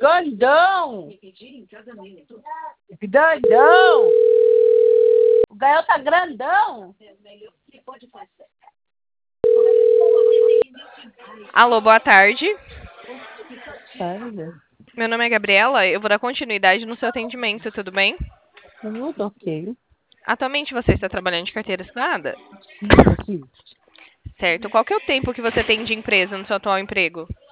Grandão! Grandão! O Gael tá grandão! Alô, boa tarde. Sério? Meu nome é Gabriela. Eu vou dar continuidade no seu atendimento, tudo bem? Tudo ok. Atualmente você está trabalhando de carteira assinada? Isso aqui. Certo. Qual que é o tempo que você tem de empresa no seu atual emprego?